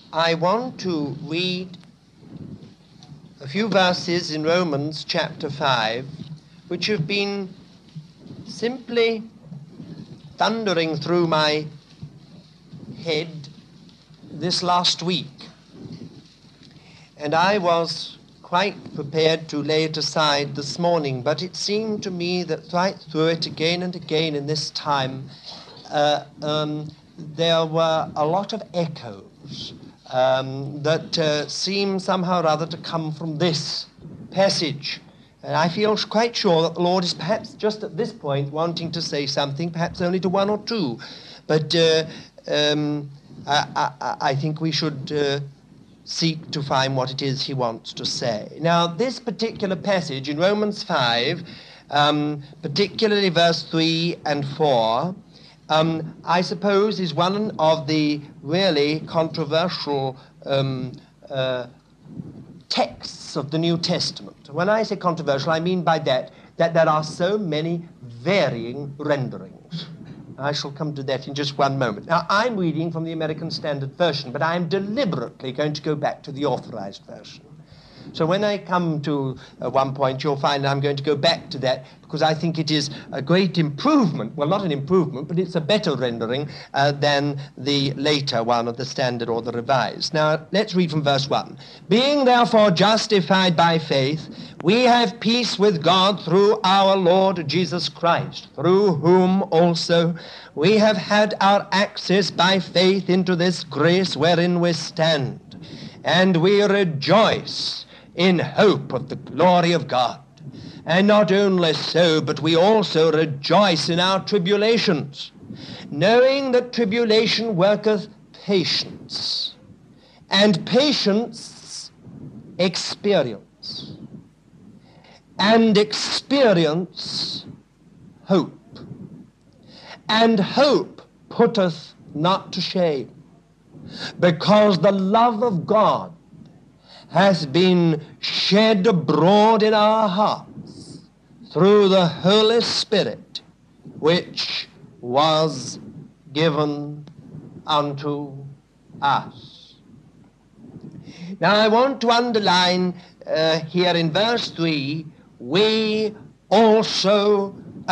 I want to read a few verses in Romans chapter 5, which have been simply thundering through my head this last week. And I was quite prepared to lay it aside this morning, but it seemed to me that right through it again and again in this time, there were a lot of echoes that seem somehow or other to come from this passage. And I feel quite sure that the Lord is perhaps just at this point wanting to say something, perhaps only to one or two. But I think we should seek to find what it is he wants to say. Now, this particular passage in Romans 5, particularly verse 3 and 4, I suppose is one of the really controversial texts of the New Testament. When I say controversial, I mean by that there are so many varying renderings. I shall come to that in just one moment. Now, I'm reading from the American Standard Version, but I'm deliberately going to go back to the Authorized Version. So when I come to one point, you'll find I'm going to go back to that because I think it is a great improvement. Well, not an improvement, but it's a better rendering than the later one of the Standard or the Revised. Now, let's read from verse 1. Being therefore justified by faith, we have peace with God through our Lord Jesus Christ, through whom also we have had our access by faith into this grace wherein we stand. And we rejoice in hope of the glory of God. And not only so, but we also rejoice in our tribulations, knowing that tribulation worketh patience, and patience experience, and experience hope. And hope putteth not to shame, because the love of God has been shed abroad in our hearts through the Holy Spirit, which was given unto us. Now I want to underline here in verse 3, we also,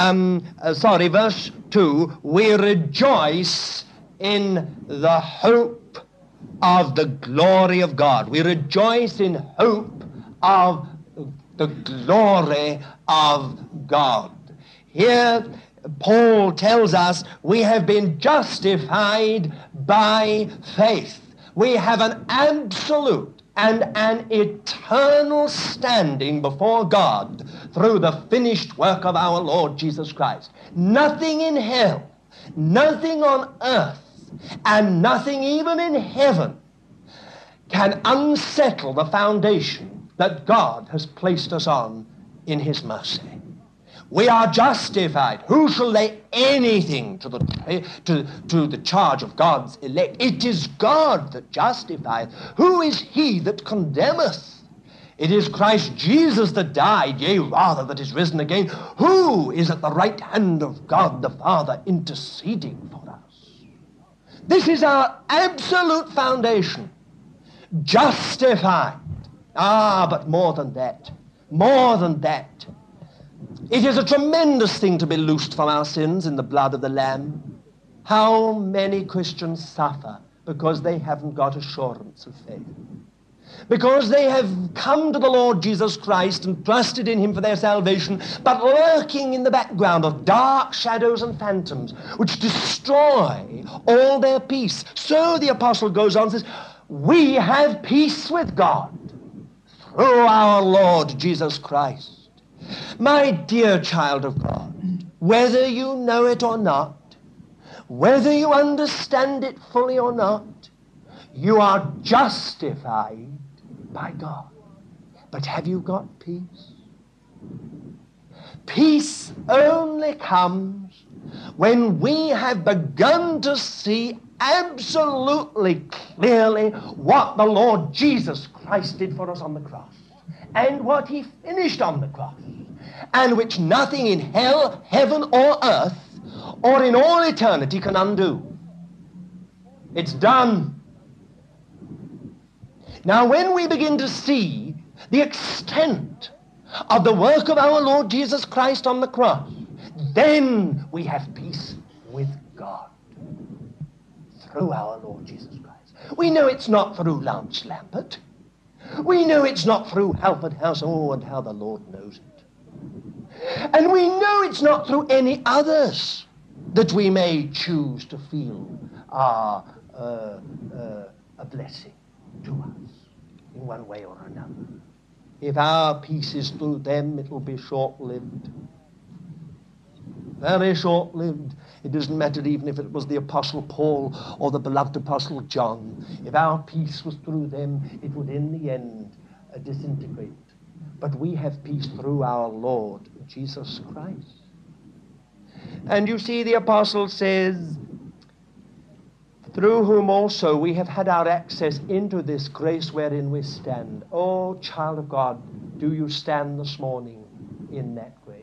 verse 2, we rejoice in the hope of the glory of God. We rejoice in hope of the glory of God. Here, Paul tells us we have been justified by faith. We have an absolute and an eternal standing before God through the finished work of our Lord Jesus Christ. Nothing in hell, nothing on earth, and nothing even in heaven can unsettle the foundation that God has placed us on in his mercy. We are justified. Who shall lay anything to the charge of God's elect? It is God that justifieth. Who is he that condemneth? It is Christ Jesus that died, yea, rather, that is risen again. Who is at the right hand of God the Father interceding for us? This is our absolute foundation. Justified. But more than that. More than that. It is a tremendous thing to be loosed from our sins in the blood of the Lamb. How many Christians suffer because they haven't got assurance of faith? Because they have come to the Lord Jesus Christ and trusted in him for their salvation, but lurking in the background of dark shadows and phantoms which destroy all their peace. So the apostle goes on and says, we have peace with God through our Lord Jesus Christ. My dear child of God, whether you know it or not, whether you understand it fully or not, you are justified by God. But have you got peace? Peace only comes when we have begun to see absolutely clearly what the Lord Jesus Christ did for us on the cross and what he finished on the cross, and which nothing in hell, heaven, or earth, or in all eternity can undo. It's done. Now, when we begin to see the extent of the work of our Lord Jesus Christ on the cross, then we have peace with God through our Lord Jesus Christ. We know it's not through Lance Lambert. We know it's not through Halford House. Oh, and how the Lord knows it. And we know it's not through any others that we may choose to feel are a blessing to us in one way or another. If our peace is through them, it will be short-lived. Very short-lived. It doesn't matter even if it was the Apostle Paul or the beloved Apostle John. If our peace was through them, it would in the end disintegrate. But we have peace through our Lord Jesus Christ. And you see, the apostle says, through whom also we have had our access into this grace wherein we stand. Oh, child of God, do you stand this morning in that grace?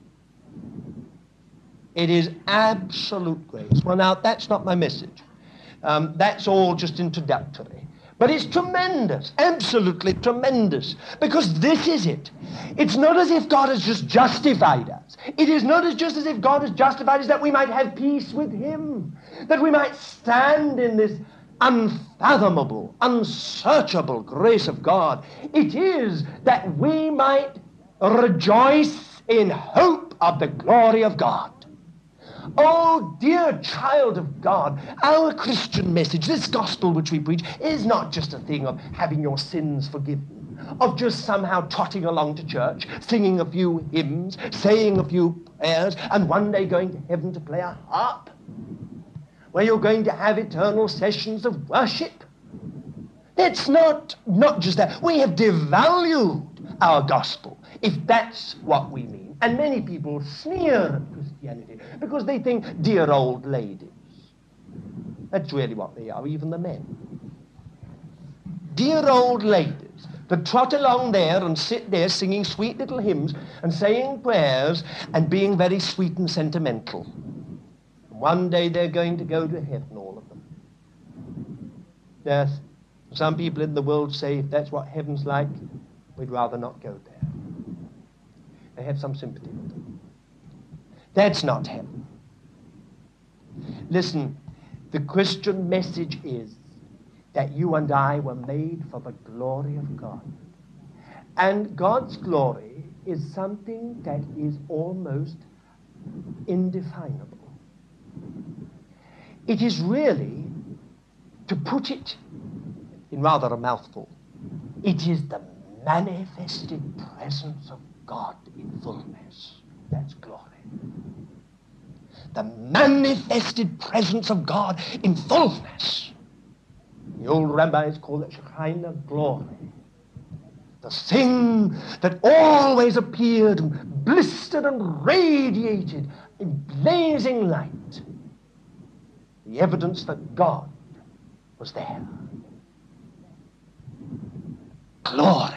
It is absolute grace. Well, now, that's not my message. That's all just introductory. But it's tremendous, absolutely tremendous, because this is it. It's not as if God has just justified us. It is not just as if God has justified us that we might have peace with him, that we might stand in this unfathomable, unsearchable grace of God. It is that we might rejoice in hope of the glory of God. Oh, dear child of God, our Christian message, this gospel which we preach, is not just a thing of having your sins forgiven, of just somehow trotting along to church, singing a few hymns, saying a few prayers, and one day going to heaven to play a harp, where you're going to have eternal sessions of worship. That's not just that. We have devalued our gospel, if that's what we mean. And many people sneer at Christianity because they think dear old ladies. That's really what they are, even the men. Dear old ladies that trot along there and sit there singing sweet little hymns and saying prayers and being very sweet and sentimental. One day they're going to go to heaven, all of them. Yes, some people in the world say if that's what heaven's like, we'd rather not go there. They have some sympathy with them. That's not heaven. Listen, the Christian message is that you and I were made for the glory of God. And God's glory is something that is almost indefinable. It is really, to put it in rather a mouthful, it is the manifested presence of God in fullness. That's glory. The manifested presence of God in fullness. The old rabbis call it Shekinah glory. The thing that always appeared and blistered and radiated in blazing light. The evidence that God was there. Glory.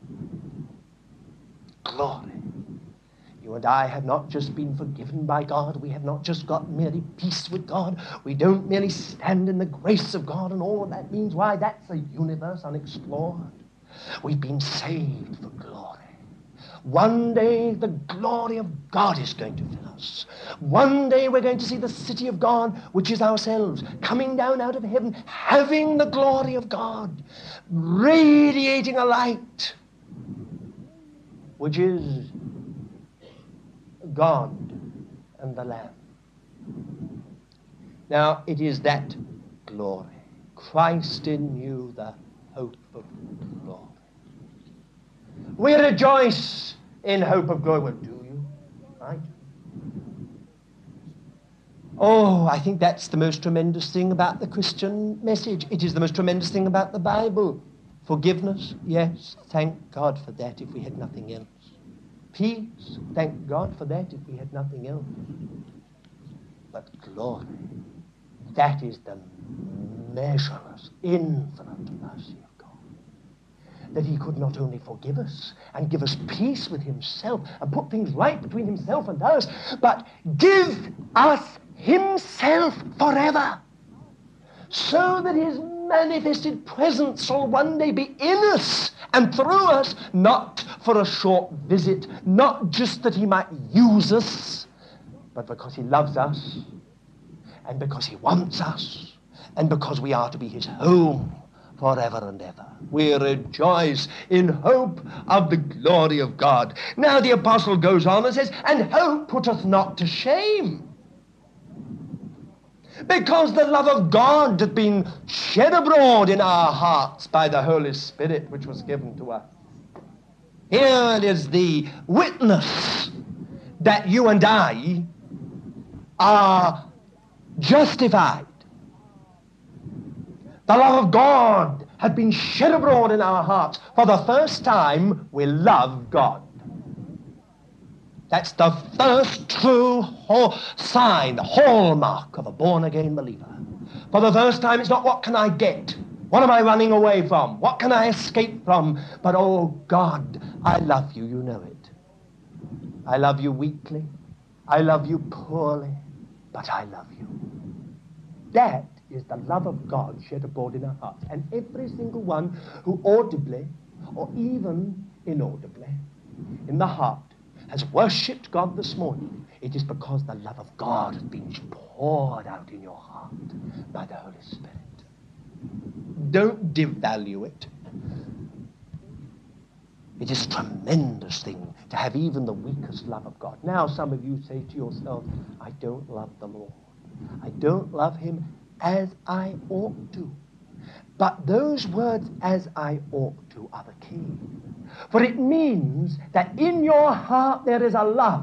Glory. You and I have not just been forgiven by God. We have not just got merely peace with God. We don't merely stand in the grace of God and all that means. Why, that's a universe unexplored. We've been saved for glory. One day the glory of God is going to fill us. One day we're going to see the city of God, which is ourselves, coming down out of heaven, having the glory of God, radiating a light, which is God and the Lamb. Now, it is that glory. Christ in you, the hope of glory. We rejoice in hope of glory. Well, do you? I do. Oh, I think that's the most tremendous thing about the Christian message. It is the most tremendous thing about the Bible. Forgiveness, yes, thank God for that if we had nothing else. Peace, thank God for that if we had nothing else. But glory, that is the measureless, infinite mercy of God. That he could not only forgive us and give us peace with himself and put things right between himself and us, but give us himself forever, so that his manifested presence shall one day be in us and through us, not for a short visit, not just that he might use us, but because he loves us, and because he wants us, and because we are to be his home forever and ever. We rejoice in hope of the glory of God. Now the apostle goes on and says, and hope putteth not to shame, because the love of God hath been shed abroad in our hearts by the Holy Spirit which was given to us. Here is the witness that you and I are justified. The love of God hath been shed abroad in our hearts. For the first time, we love God. That's the first true sign, the hallmark of a born-again believer. For the first time, it's not what can I get? What am I running away from? What can I escape from? But, oh God, I love you, you know it. I love you weakly. I love you poorly. But I love you. That is the love of God shed abroad in our hearts. And every single one who audibly or even inaudibly in the heart has worshipped God this morning, it is because the love of God has been poured out in your heart by the Holy Spirit. Don't devalue it. It is a tremendous thing to have even the weakest love of God. Now some of you say to yourself, I don't love the Lord. I don't love him as I ought to. But those words, as I ought to, are the key. For it means that in your heart there is a love.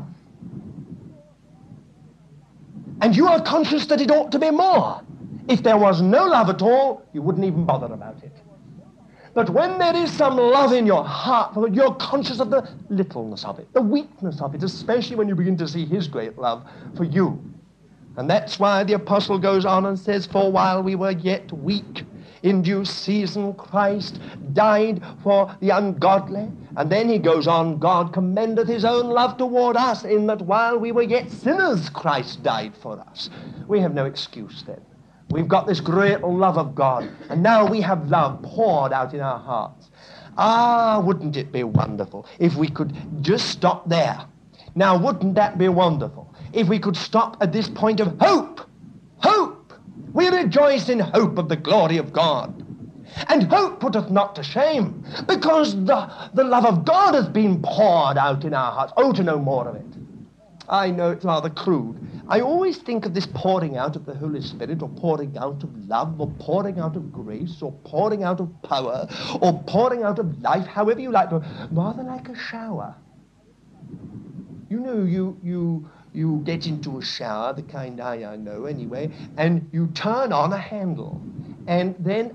And you are conscious that it ought to be more. If there was no love at all, you wouldn't even bother about it. But when there is some love in your heart, you're conscious of the littleness of it, the weakness of it, especially when you begin to see his great love for you. And that's why the apostle goes on and says, for while we were yet weak, in due season Christ died for the ungodly. And then he goes on, God commendeth his own love toward us, in that while we were yet sinners, Christ died for us. We have no excuse then. We've got this great love of God, and now we have love poured out in our hearts. Ah, wouldn't it be wonderful if we could just stop there? Now, wouldn't that be wonderful if we could stop at this point of hope? Hope! We rejoice in hope of the glory of God. And hope putteth not to shame, because the love of God has been poured out in our hearts. Oh, to know more of it. I know it's rather crude. I always think of this pouring out of the Holy Spirit, or pouring out of love, or pouring out of grace, or pouring out of power, or pouring out of life, however you like to, rather like a shower. You know, you get into a shower, the kind I know anyway, and you turn on a handle, and then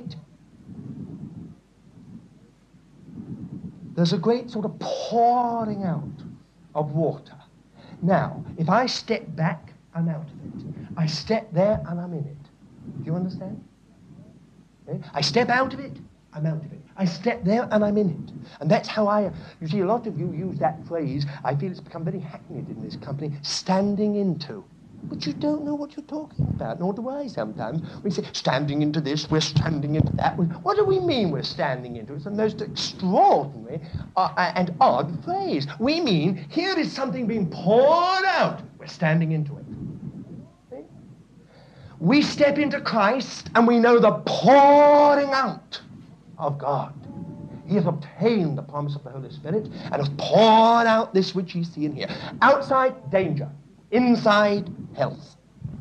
there's a great sort of pouring out of water. Now, if I step back, I'm out of it. I step there, and I'm in it. Do you understand? Okay? I step out of it, I'm out of it. I step there, and I'm in it. And that's how you see, a lot of you use that phrase, I feel it's become very hackneyed in this company, standing into. But you don't know what you're talking about, nor do I sometimes. We say, standing into this, we're standing into that. What do we mean we're standing into? It's the most extraordinary and odd phrase. We mean, here is something being poured out. We're standing into it. See? We step into Christ, and we know the pouring out of God. He has obtained the promise of the Holy Spirit, and has poured out this which ye see in here. Outside, danger. Inside, health.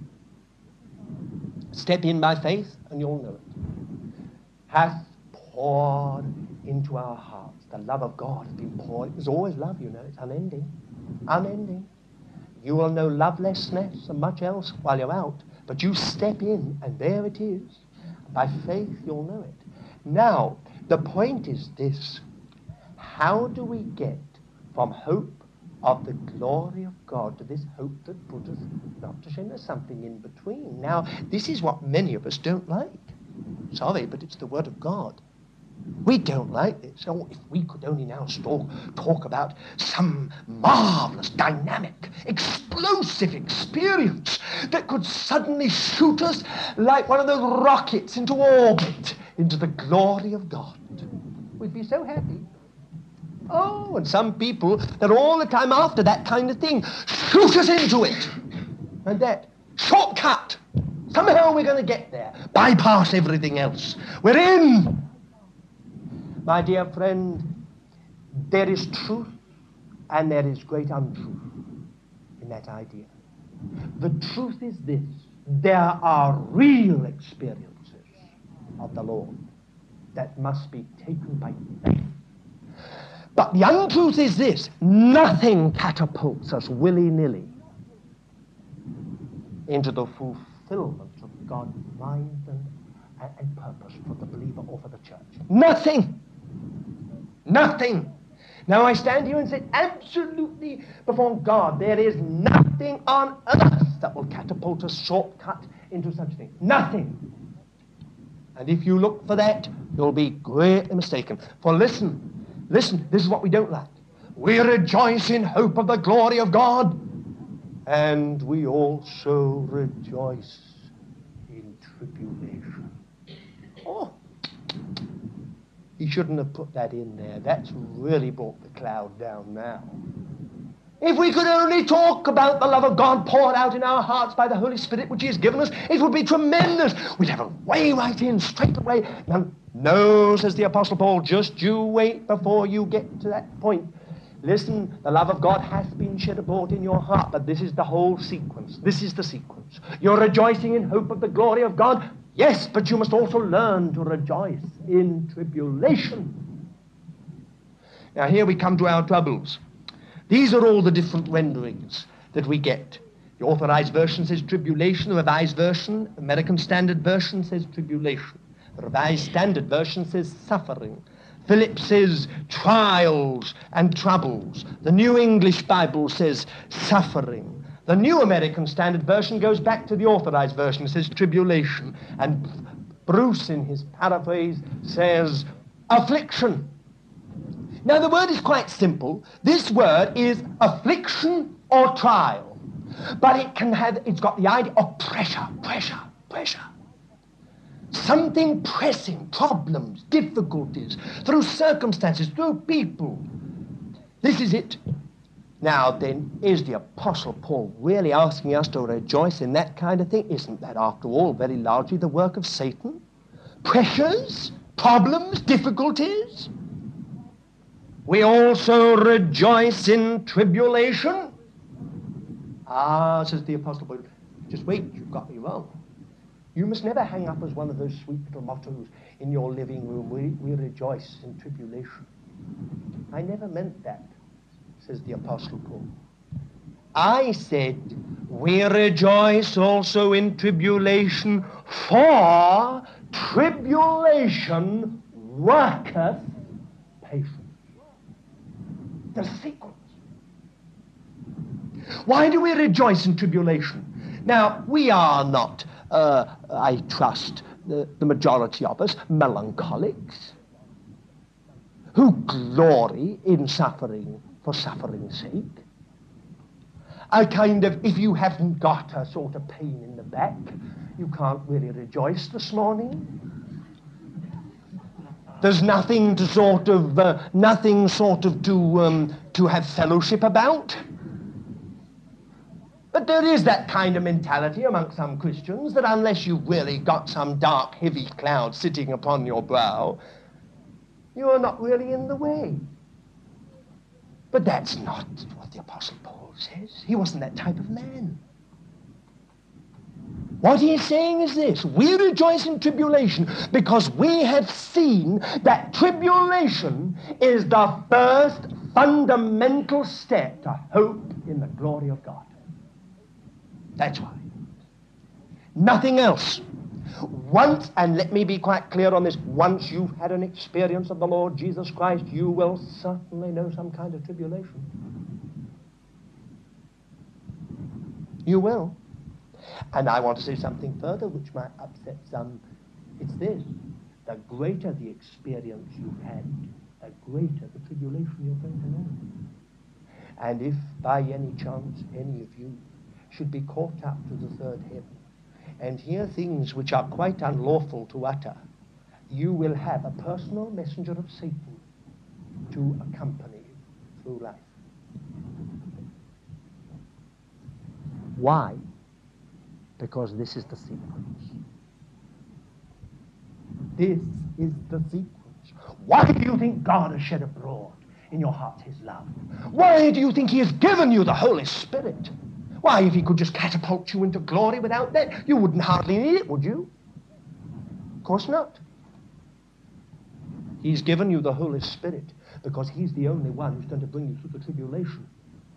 Step in by faith, and you'll know it. Hath poured into our hearts. The love of God has been poured. There's always love, you know. It's unending. Unending. You will know lovelessness and much else while you're out. But you step in, and there it is. By faith, you'll know it. Now, the point is this. How do we get from hope of the glory of God to this hope that putteth not to shame? There's something in between. Now, this is what many of us don't like. Sorry, but it's the word of God. We don't like this. Oh, if we could only now talk about some marvelous, dynamic, explosive experience that could suddenly shoot us like one of those rockets into orbit, into the glory of God. We'd be so happy. Oh, and some people, they're all the time after that kind of thing. Shoot us into it. And that shortcut. Somehow we're going to get there. Bypass everything else. We're in. My dear friend, there is truth and there is great untruth in that idea. The truth is this: there are real experiences of the Lord that must be taken by faith. But the untruth is this: nothing catapults us willy-nilly into the fulfillment of God's mind and purpose for the believer or for the church. Nothing. Nothing. Now I stand here and say absolutely before God, there is nothing on earth that will catapult us shortcut into such a thing. Nothing. And if you look for that, you'll be greatly mistaken. For listen, this is what we don't like. We rejoice in hope of the glory of God, and we also rejoice in tribulation. Oh, he shouldn't have put that in there. That's really brought the cloud down now. If we could only talk about the love of God poured out in our hearts by the Holy Spirit which he has given us, it would be tremendous. We'd have a way right in, straight away. No, says the Apostle Paul, just you wait before you get to that point. Listen, the love of God has been shed abroad in your heart, but this is the whole sequence. This is the sequence. You're rejoicing in hope of the glory of God. Yes, but you must also learn to rejoice in tribulation. Now here we come to our troubles. These are all the different renderings that we get. The Authorized Version says tribulation. The Revised Version, American Standard Version, says tribulation. The Revised Standard Version says suffering. Phillips says trials and troubles. The New English Bible says suffering. The New American Standard Version goes back to the Authorized Version. It says tribulation. And Bruce, in his paraphrase, says affliction. Now, the word is quite simple. This word is affliction or trial. But it's got the idea of pressure. Something pressing, problems, difficulties, through circumstances, through people. This is it. Now then, is the Apostle Paul really asking us to rejoice in that kind of thing? Isn't that, after all, very largely the work of Satan? Pressures, problems, difficulties? We also rejoice in tribulation. Ah, says the Apostle Paul, just wait, you've got me wrong. You must never hang up as one of those sweet little mottos in your living room, we rejoice in tribulation. I never meant that, says the Apostle Paul. I said, we rejoice also in tribulation, for tribulation worketh patience. The sequence. Why do we rejoice in tribulation? Now, we are not, I trust, the majority of us, melancholics, who glory in suffering for suffering's sake. A kind of, if you haven't got a sort of pain in the back, you can't really rejoice this morning. There's nothing to to have fellowship about. But there is that kind of mentality among some Christians that unless you've really got some dark, heavy cloud sitting upon your brow, you are not really in the way. But that's not what the Apostle Paul says. He wasn't that type of man. What he is saying is this: we rejoice in tribulation because we have seen that tribulation is the first fundamental step to hope in the glory of God. That's why. Nothing else. Once, and let me be quite clear on this, once you've had an experience of the Lord Jesus Christ, you will certainly know some kind of tribulation. You will. And I want to say something further which might upset some. It's this. the greater the experience you've had, the greater the tribulation you're going to know. And if by any chance any of you should be caught up to the third heaven and hear things which are quite unlawful to utter, you will have a personal messenger of Satan to accompany you through life. Why? Because this is the sequence. This is the sequence. Why do you think God has shed abroad in your heart his love? Why do you think he has given you the Holy Spirit? Why, if he could just catapult you into glory without that, you wouldn't hardly need it, would you? Of course not. He's given you the Holy Spirit because he's the only one who's going to bring you through the tribulation.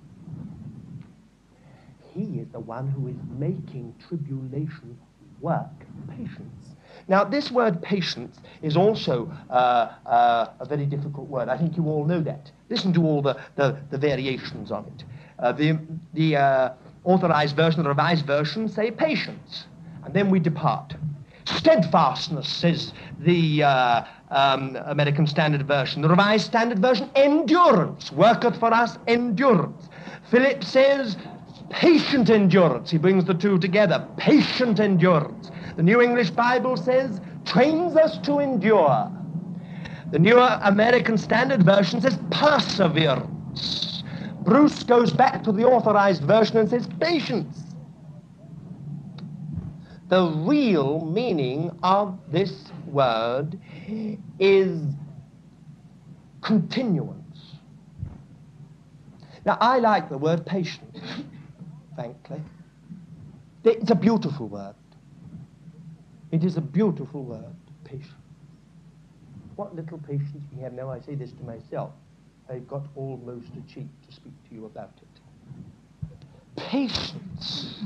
He is the one who is making tribulation work patience. Now, this word patience is also a very difficult word. I think you all know that. Listen to all the variations of it. The Authorized Version, the Revised Version, say patience, and then we depart. Steadfastness, says the American Standard Version. The Revised Standard Version, endurance, worketh for us endurance. Philip says patient endurance. He brings the two together, patient endurance. The New English Bible says trains us to endure. The Newer American Standard Version says perseverance. Bruce goes back to the Authorized Version and says patience. The real meaning of this word is continuance. Now, I like the word patience, frankly. It's a beautiful word. It is a beautiful word, patience. What little patience we have now, I say this to myself, I've got almost a cheek to speak to you about it. Patience.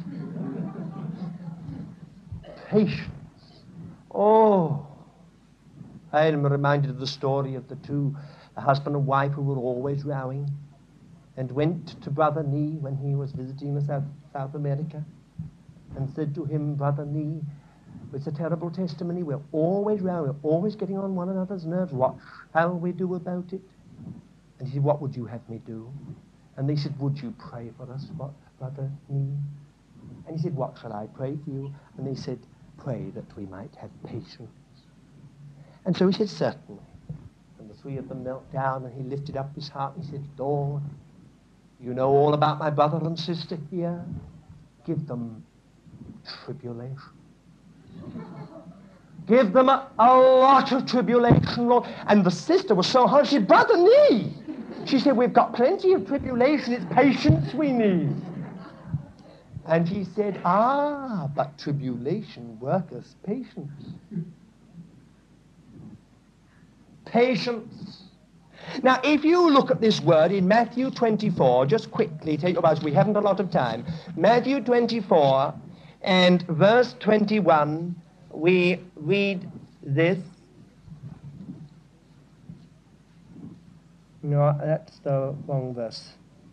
Patience. Oh, I am reminded of the story of the husband and wife who were always rowing and went to Brother Nee when he was visiting South America and said to him, Brother Nee, it's a terrible testimony. We're always rowing. We're always getting on one another's nerves. What shall we do about it? And he said, what would you have me do? And they said, would you pray for us, Brother Nee? And he said, what shall I pray for you? And they said, pray that we might have patience. And so he said, certainly. And the three of them knelt down, and he lifted up his heart, and he said, Lord, you know all about my brother and sister here. Give them tribulation. Give them a lot of tribulation, Lord. And the sister was so hard, she said, Brother Nee. She said, we've got plenty of tribulation. It's patience we need. And he said, but tribulation worketh patience. Patience. Now, if you look at this word in Matthew 24, just quickly, take your Bibles, we haven't a lot of time. Matthew 24 and verse 21, we read this. No, that's the wrong verse.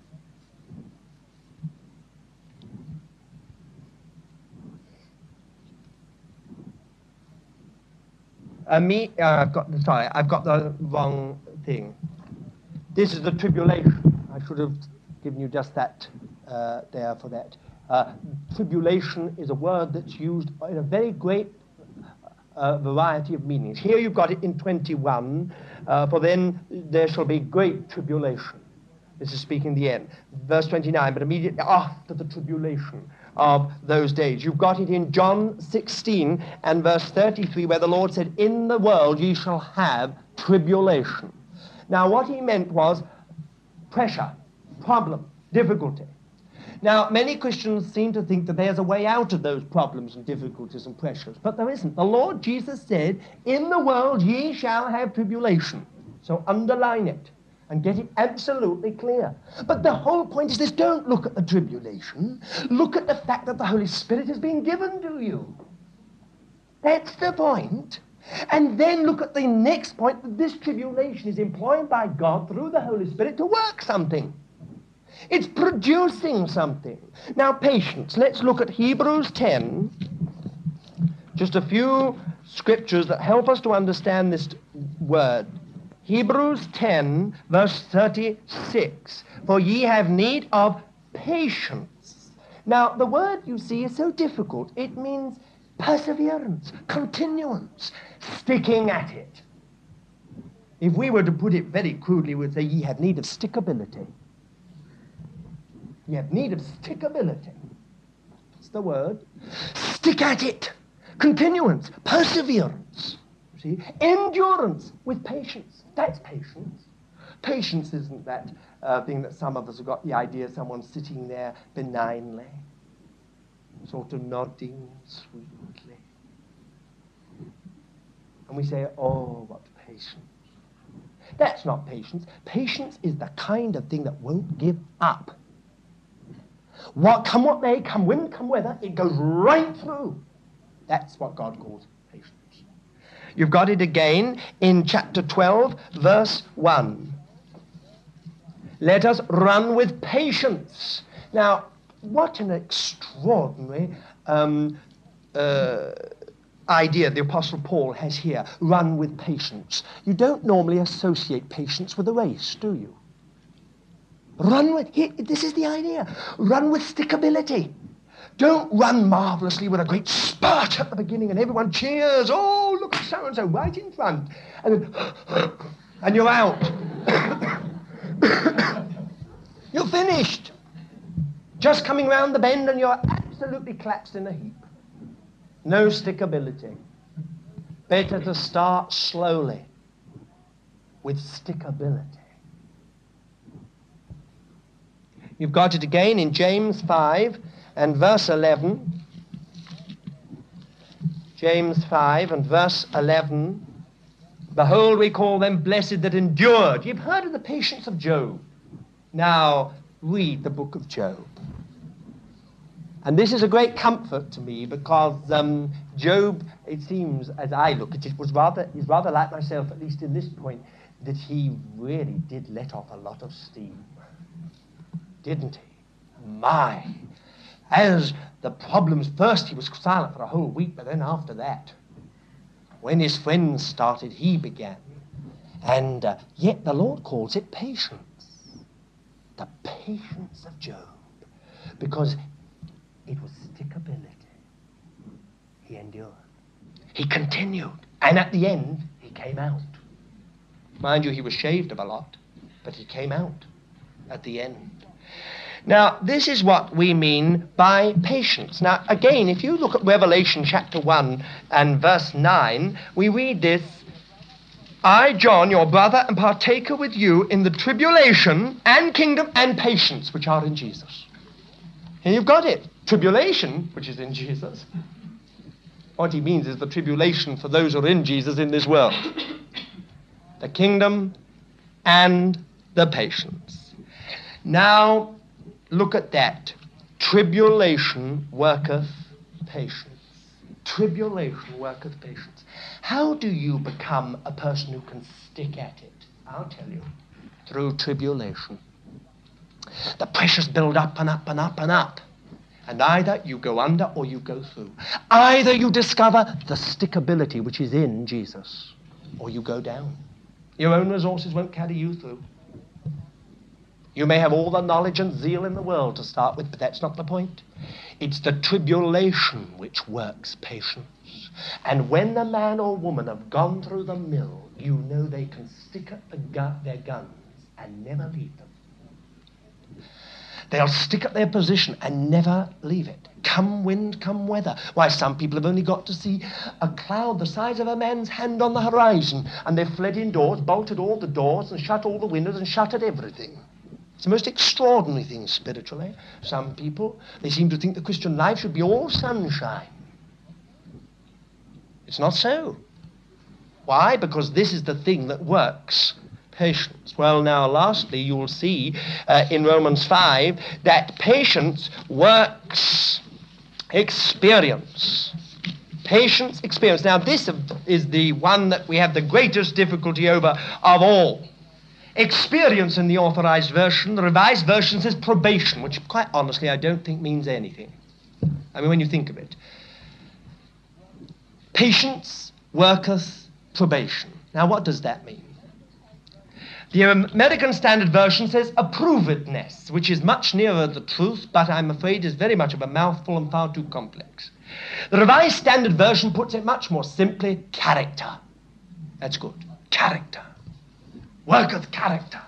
I've got the wrong thing. This is the tribulation. I should have given you just that there for that. Tribulation is a word that's used in a very great variety of meanings. Here you've got it in 21, for then there shall be great tribulation. This is speaking the end. Verse 29, but immediately after the tribulation of those days. You've got it in John 16 and verse 33, where the Lord said, in the world ye shall have tribulation. Now, what he meant was pressure, problem, difficulty. Now, many Christians seem to think that there's a way out of those problems and difficulties and pressures, but there isn't. The Lord Jesus said, in the world ye shall have tribulation. So underline it and get it absolutely clear. But the whole point is this: don't look at the tribulation. Look at the fact that the Holy Spirit has been given to you. That's the point. And then look at the next point, that this tribulation is employed by God through the Holy Spirit to work something. It's producing something. Now, patience. Let's look at Hebrews 10. Just a few scriptures that help us to understand this word. Hebrews 10, verse 36. For ye have need of patience. Now, the word, you see, is so difficult. It means perseverance, continuance, sticking at it. If we were to put it very crudely, we would say, ye have need of stickability. You have need of stickability. That's the word. Stick at it. Continuance, perseverance. See? Endurance with patience. That's patience. Patience isn't that thing that some of us have got the idea someone sitting there benignly, sort of nodding sweetly. And we say, oh, what patience. That's not patience. Patience is the kind of thing that won't give up. What come what may, come wind, come weather, it goes right through. That's what God calls patience. You've got it again in chapter 12, verse 1. Let us run with patience. Now, what an extraordinary idea the Apostle Paul has here. Run with patience. You don't normally associate patience with a race, do you? Run with, this is the idea. Run with stickability. Don't run marvelously with a great spurt at the beginning and everyone cheers. Oh, look at so-and-so right in front. And then, and you're out. You're finished. Just coming round the bend and you're absolutely collapsed in a heap. No stickability. Better to start slowly with stickability. You've got it again in James 5 and verse 11. James 5 and verse 11. Behold, we call them blessed that endured. You've heard of the patience of Job. Now, read the book of Job. And this is a great comfort to me because Job, it seems, as I look at it, is rather like myself, at least in this point, that he really did let off a lot of steam. Didn't he? My. As the problems, first he was silent for a whole week, but then after that, when his friends started, he began. And yet the Lord calls it patience. The patience of Job. Because it was stickability. He endured. He continued. And at the end, he came out. Mind you, he was shaved of a lot, but he came out at the end. Now, this is what we mean by patience. Now, again, if you look at Revelation chapter 1 and verse 9, we read this, I, John, your brother and partaker with you in the tribulation and kingdom and patience which are in Jesus. Here you've got it. Tribulation, which is in Jesus. What he means is the tribulation for those who are in Jesus in this world. The kingdom and the patience. Now, look at that. Tribulation worketh patience. Tribulation worketh patience. How do you become a person who can stick at it? I'll tell you. Through tribulation. The pressures build up and up and up and up. And either you go under or you go through. Either you discover the stickability which is in Jesus, or you go down. Your own resources won't carry you through. You may have all the knowledge and zeal in the world to start with, but that's not the point. It's the tribulation which works patience. And when the man or woman have gone through the mill, you know they can stick at their guns and never leave them. They'll stick at their position and never leave it. Come wind, come weather. Why, some people have only got to see a cloud the size of a man's hand on the horizon, and they've fled indoors, bolted all the doors, and shut all the windows, and shuttered everything. It's the most extraordinary thing spiritually. Some people, they seem to think the Christian life should be all sunshine. It's not so. Why? Because this is the thing that works patience. Well, now, lastly, you will see in Romans 5 that patience works experience. Patience, experience. Now, this is the one that we have the greatest difficulty over of all. Experience in the Authorized Version, the Revised Version says probation, which quite honestly I don't think means anything. I mean, when you think of it. Patience worketh probation. Now, what does that mean? The American Standard Version says approvedness, which is much nearer the truth, but I'm afraid is very much of a mouthful and far too complex. The Revised Standard Version puts it much more simply, character. That's good. Character. Worketh character.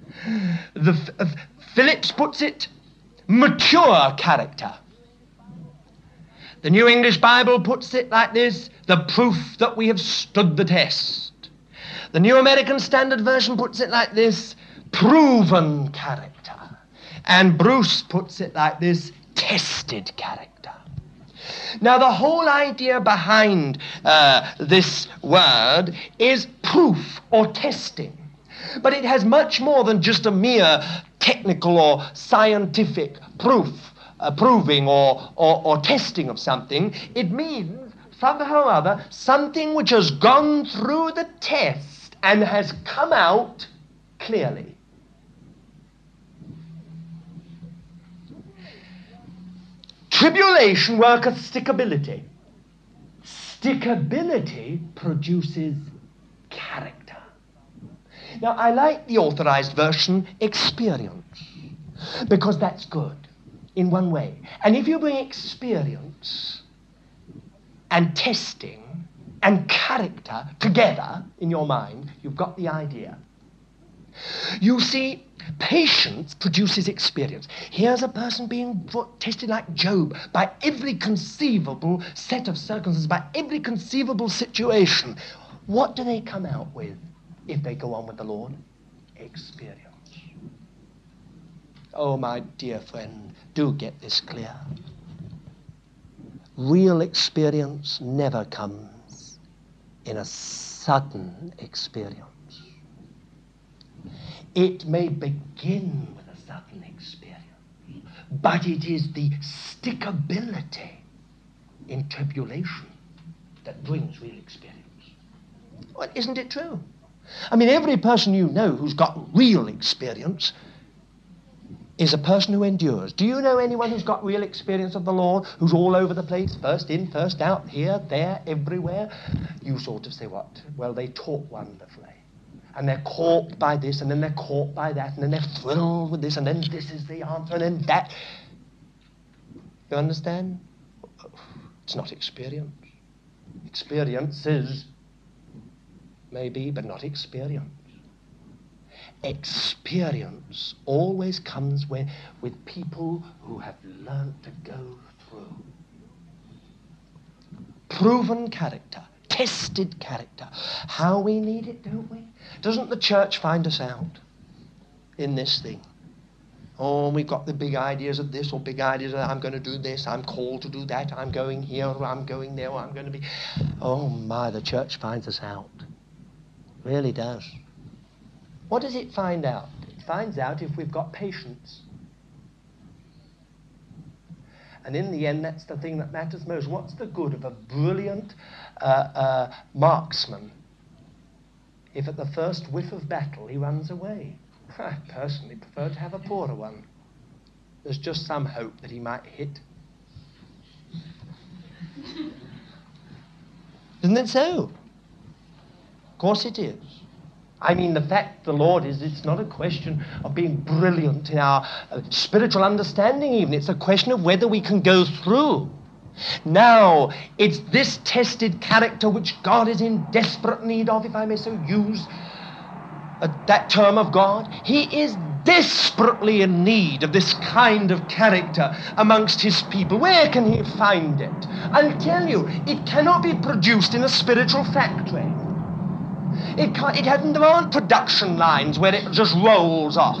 Phillips puts it, mature character. The New English Bible puts it like this, the proof that we have stood the test. The New American Standard Version puts it like this, proven character. And Bruce puts it like this, tested character. Now, the whole idea behind this word is proof or testing. But it has much more than just a mere technical or scientific proof, proving or testing of something. It means, somehow or other, something which has gone through the test and has come out clearly. Tribulation worketh stickability. Stickability produces character. Now, I like the Authorized Version, experience, because that's good in one way. And if you bring experience and testing and character together in your mind, you've got the idea. You see, patience produces experience. Here's a person being tested like Job by every conceivable set of circumstances, by every conceivable situation. What do they come out with if they go on with the Lord? Experience. Oh, my dear friend, do get this clear. Real experience never comes in a sudden experience. It may begin with a sudden experience, but it is the stickability in tribulation that brings real experience. Well, isn't it true? I mean, every person you know who's got real experience is a person who endures. Do you know anyone who's got real experience of the Lord, who's all over the place, first in, first out, here, there, everywhere? You sort of say, what? Well, they talk wonderfully. And they're caught by this, and then they're caught by that, and then they're thrilled with this, and then this is the answer, and then that. You understand? It's not experience. Experience is maybe, but not experience. Experience always comes with people who have learned to go through. Proven character. Tested character. How we need it, don't we? Doesn't the church find us out in this thing? Oh, we've got the big ideas of this or big ideas of that. I'm going to do this. I'm called to do that. I'm going here or I'm going there or I'm going to be... Oh, my, the church finds us out. It really does. What does it find out? It finds out if we've got patience. And in the end, that's the thing that matters most. What's the good of a brilliant marksman if at the first whiff of battle he runs away? I personally prefer to have a poorer one. There's just some hope that he might hit. Isn't it so? Of course it is. I mean, the fact the Lord is, it's not a question of being brilliant in our spiritual understanding even. It's a question of whether we can go through. Now, it's this tested character which God is in desperate need of, if I may so use that term of God. He is desperately in need of this kind of character amongst his people. Where can he find it? I'll tell you, it cannot be produced in a spiritual factory. There aren't production lines where it just rolls off.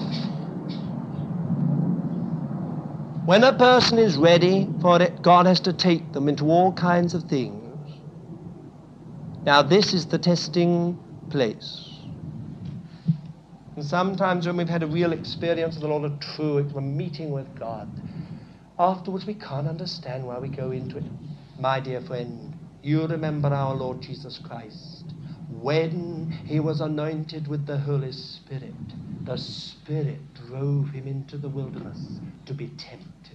When a person is ready for it, God has to take them into all kinds of things. Now, this is the testing place. And sometimes when we've had a real experience of the Lord, a true, we're meeting with God, afterwards we can't understand why we go into it. My dear friend, you remember our Lord Jesus Christ. When he was anointed with the Holy Spirit, the Spirit drove him into the wilderness to be tempted.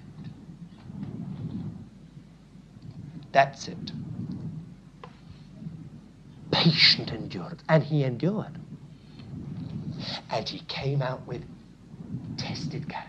That's it. patient endurance. And he endured. And he came out with tested character.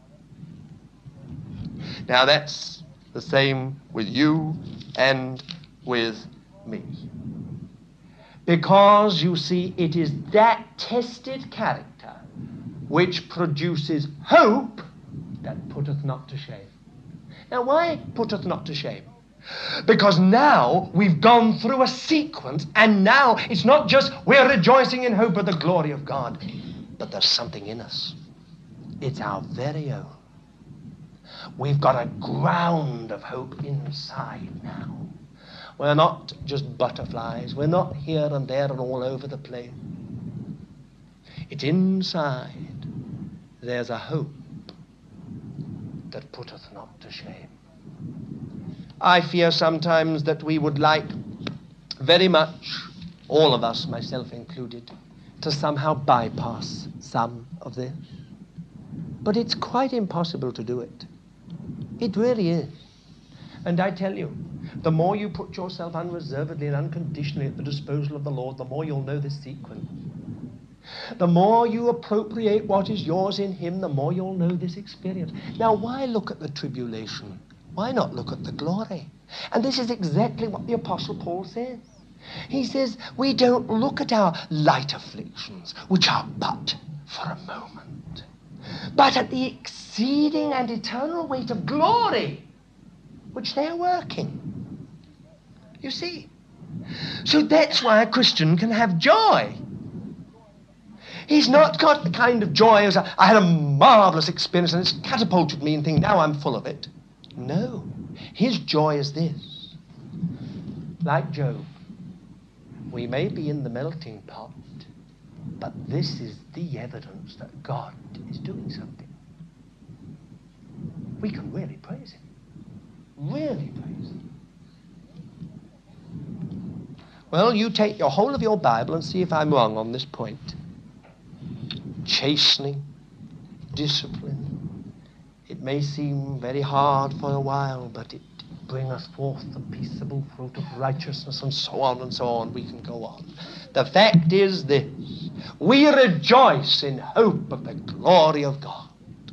Now that's the same with you and with me. Because, you see, it is that tested character which produces hope that putteth not to shame. Now, why putteth not to shame? Because now we've gone through a sequence, and now it's not just we're rejoicing in hope of the glory of God, but there's something in us. It's our very own. We've got a ground of hope inside now. We're not just butterflies. We're not here and there and all over the place. It's inside. There's a hope that putteth not to shame. I fear sometimes that we would like very much, all of us, myself included, to somehow bypass some of this. But it's quite impossible to do it. It really is. And I tell you, the more you put yourself unreservedly and unconditionally at the disposal of the Lord, the more you'll know this sequence. The more you appropriate what is yours in him, the more you'll know this experience. Now, why look at the tribulation? Why not look at the glory? And this is exactly what the Apostle Paul says. He says, we don't look at our light afflictions, which are but for a moment, but at the exceeding and eternal weight of glory, which they are working. You see? So that's why a Christian can have joy. He's not got the kind of joy as I had a marvelous experience and it's catapulted me and think, now I'm full of it. No. His joy is this. Like Job, we may be in the melting pot, but this is the evidence that God is doing something. We can really praise him. Really praise him. Well, you take your whole of your Bible and see if I'm wrong on this point. Chastening, discipline. It may seem very hard for a while, but it bringeth forth the peaceable fruit of righteousness, and so on and so on. We can go on. The fact is this: we rejoice in hope of the glory of God.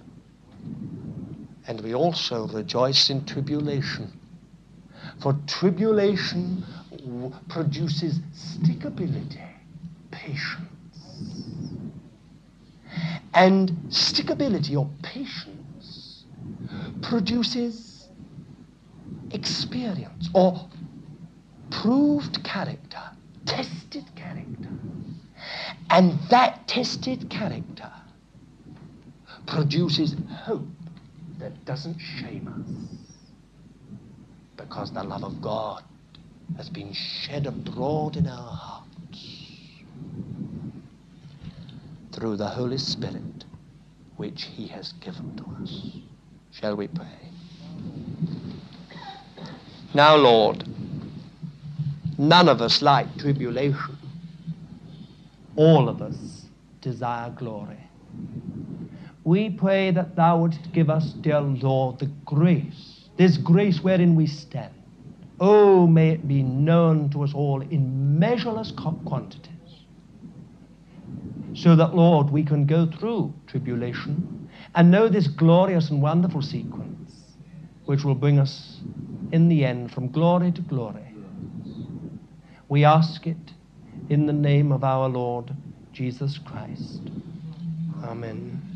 And we also rejoice in tribulation. For tribulation produces stickability, patience. And stickability or patience produces experience or proved character, tested character. And that tested character produces hope that doesn't shame us, because the love of God has been shed abroad in our hearts through the Holy Spirit, which he has given to us. Shall we pray? Now, Lord, none of us like tribulation. All of us desire glory. We pray that thou wouldst give us, dear Lord, the grace, this grace wherein we stand. Oh, may it be known to us all in measureless quantities, so that, Lord, we can go through tribulation and know this glorious and wonderful sequence which will bring us in the end from glory to glory. We ask it in the name of our Lord Jesus Christ. Amen.